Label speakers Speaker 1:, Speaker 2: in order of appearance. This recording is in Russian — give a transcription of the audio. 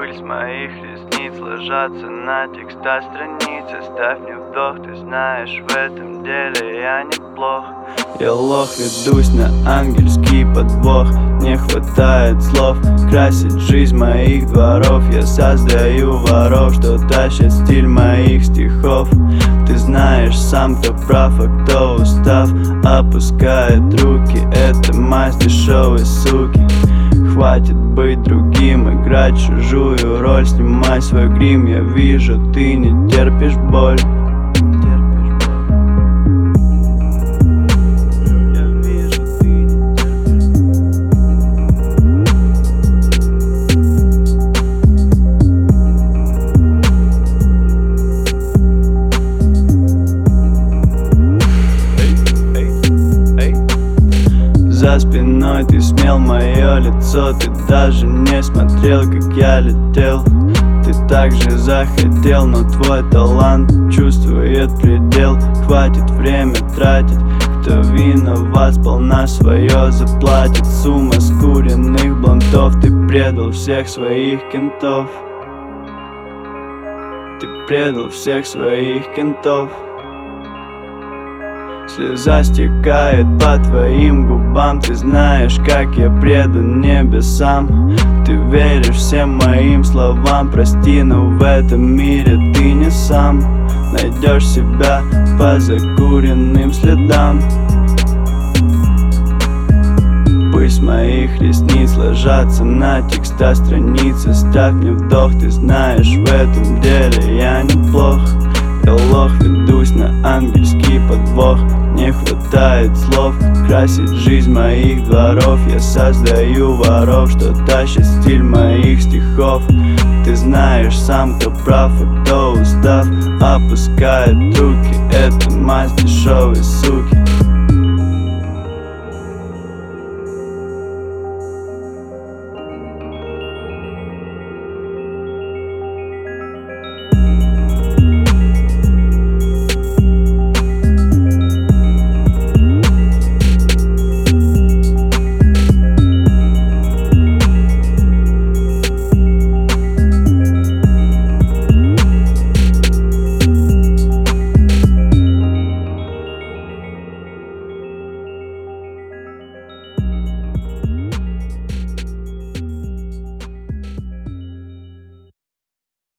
Speaker 1: Пыль с моих ресниц ложатся на текста страницы. Ставь мне вдох, ты знаешь, в этом деле я неплох. Я лох, ведусь на ангельский подвох. Не хватает слов красить жизнь моих дворов. Я создаю воров, что тащит стиль моих стихов. Ты знаешь сам, кто прав, а кто устав. Опускает руки, это мазь дешевой суки. Хватит быть другим, играть чужую роль. Снимай свой грим, я вижу, ты не терпишь боль. За спиной ты смел мое лицо. Ты даже не смотрел, как я летел. Ты также захотел, но твой талант чувствует предел. Хватит время тратить, кто виноват, сполна свое заплатит. Сумма скуренных блантов. Ты предал всех своих кентов. Ты предал всех своих кентов. Слеза стекает по твоим губам. Ты знаешь, как я предан небесам. Ты веришь всем моим словам. Прости, но в этом мире ты не сам. Найдешь себя по закуренным следам. Пыль с моих ресниц ложатся на текста страницы. Ставь мне вдох, ты знаешь, в этом деле я неплох. Я лох, ведусь на ангельский подвох. Не хватает слов красить жизнь моих дворов. Я создаю воров, что тащит стиль моих стихов. Ты знаешь сам, кто прав, а кто устав. Опускает руки, это мазь дешевой суки.